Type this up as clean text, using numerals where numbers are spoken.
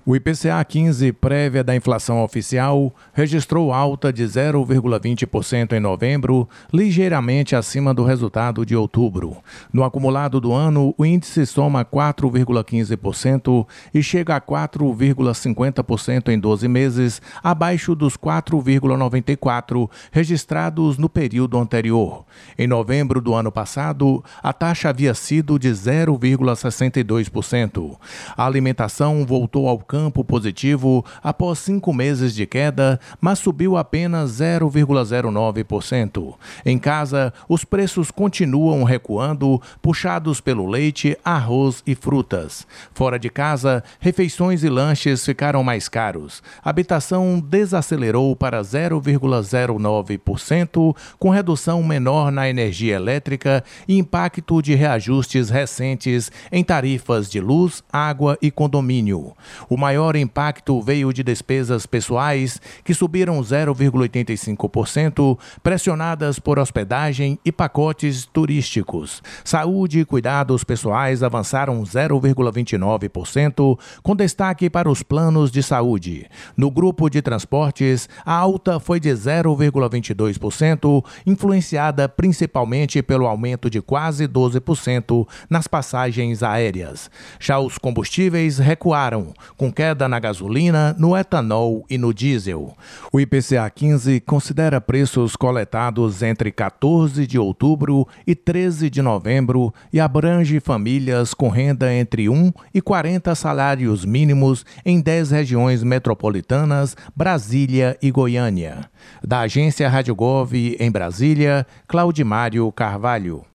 O IPCA 15, prévia da inflação oficial, registrou alta de 0,20% em novembro, ligeiramente acima do resultado de outubro. No acumulado do ano, o índice soma 4,15% e chega a 4,50% em 12 meses, abaixo dos 4,94% registrados no período anterior. Em novembro do ano passado, a taxa havia sido de 0,62%. A alimentação voltou ao campo positivo após 5 meses de queda, mas subiu apenas 0,09%. Em casa, os preços continuam recuando, puxados pelo leite, arroz e frutas. Fora de casa, refeições e lanches ficaram mais caros. A habitação desacelerou para 0,09%, com redução menor na energia elétrica e impacto de reajustes recentes em tarifas de luz, água e condomínio. O maior impacto veio de despesas pessoais, que subiram 0,85%, pressionadas por hospedagem e pacotes turísticos. Saúde e cuidados pessoais avançaram 0,29%, com destaque para os planos de saúde. No grupo de transportes, a alta foi de 0,22%, influenciada principalmente pelo aumento de quase 12% nas passagens aéreas. Já os combustíveis recuaram, com queda na gasolina, no etanol e no diesel. O IPCA 15 considera preços coletados entre 14 de outubro e 13 de novembro e abrange famílias com renda entre 1 e 40 salários mínimos em 10 regiões metropolitanas, Brasília e Goiânia. Da agência Rádio Gov em Brasília, Claudimário Carvalho.